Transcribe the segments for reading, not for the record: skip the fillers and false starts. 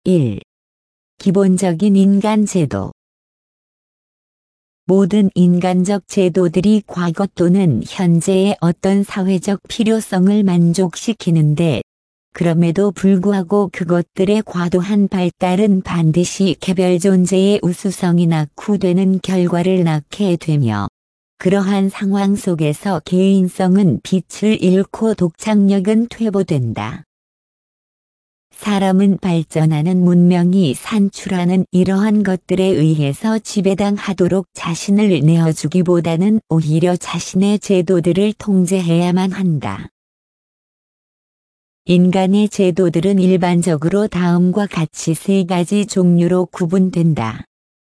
1. 기본적인 인간 제도. 모든 인간적 제도들이 과거 또는 현재의 어떤 사회적 필요성을 만족시키는데, 그럼에도 불구하고 그것들의 과도한 발달은 반드시 개별 존재의 우수성이 낙후되는 결과를 낳게 되며, 그러한 상황 속에서 개인성은 빛을 잃고 독창력은 퇴보된다. 사람은 발전하는 문명이 산출하는 이러한 것들에 의해서 지배당하도록 자신을 내어주기보다는 오히려 자신의 제도들을 통제해야만 한다. 인간의 제도들은 일반적으로 다음과 같이 세 가지 종류로 구분된다.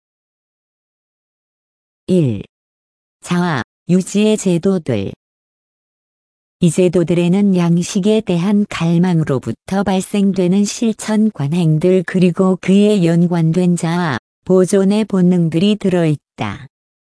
1. 자아, 유지의 제도들. 이 제도들에는 양식에 대한 갈망으로부터 발생되는 실천 관행들 그리고 그에 연관된 자아, 보존의 본능들이 들어있다.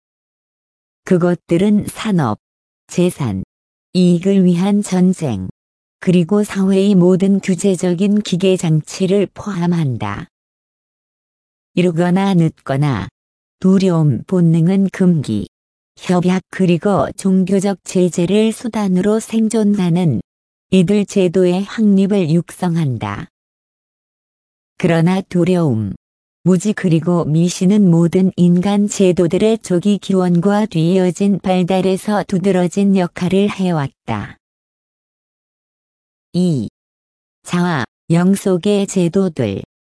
그것들은 산업, 재산, 이익을 위한 전쟁, 그리고 사회의 모든 규제적인 기계장치를 포함한다. 이루거나 늦거나, 두려움 본능은 금기, 협약 그리고 종교적 제재를 수단으로 생존하는 이들 제도의 확립을 육성한다. 그러나 두려움, 무지 그리고 미신은 모든 인간 제도들의 조기 기원과 뒤이어진 발달에서 두드러진 역할을 해왔다. 2. 자아, 영속의 제도들.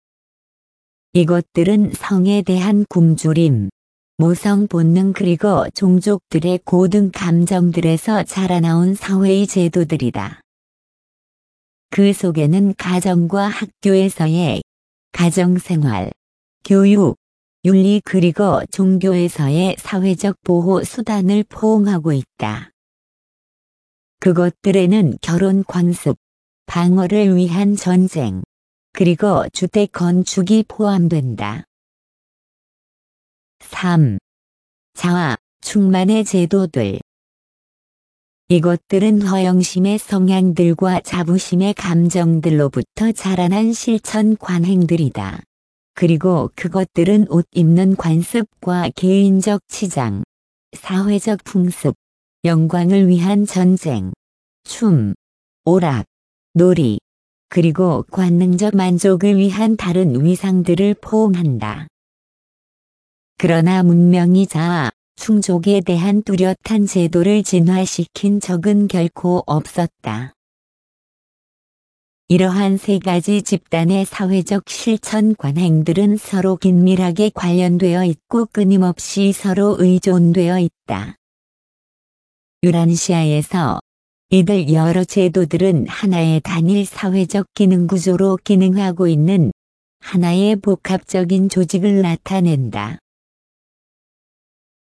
이것들은 성에 대한 굶주림, 모성 본능 그리고 종족들의 고등 감정들에서 자라나온 사회의 제도들이다. 그 속에는 가정과 학교에서의 가정생활, 교육, 윤리 그리고 종교에서의 사회적 보호 수단을 포옹하고 있다. 그것들에는 결혼 관습, 방어를 위한 전쟁, 그리고 주택 건축이 포함된다. 3. 자아, 충만의 제도들. 이것들은 허영심의 성향들과 자부심의 감정들로부터 자라난 실천 관행들이다. 그리고 그것들은 옷 입는 관습과 개인적 치장, 사회적 풍습, 영광을 위한 전쟁, 춤, 오락, 놀이, 그리고 관능적 만족을 위한 다른 위상들을 포옹한다. 그러나 문명이 자아, 충족에 대한 뚜렷한 제도를 진화시킨 적은 결코 없었다. 이러한 세 가지 집단의 사회적 실천 관행들은 서로 긴밀하게 관련되어 있고 끊임없이 서로 의존되어 있다. 유라시아에서 이들 여러 제도들은 하나의 단일 사회적 기능 구조로 기능하고 있는 하나의 복합적인 조직을 나타낸다.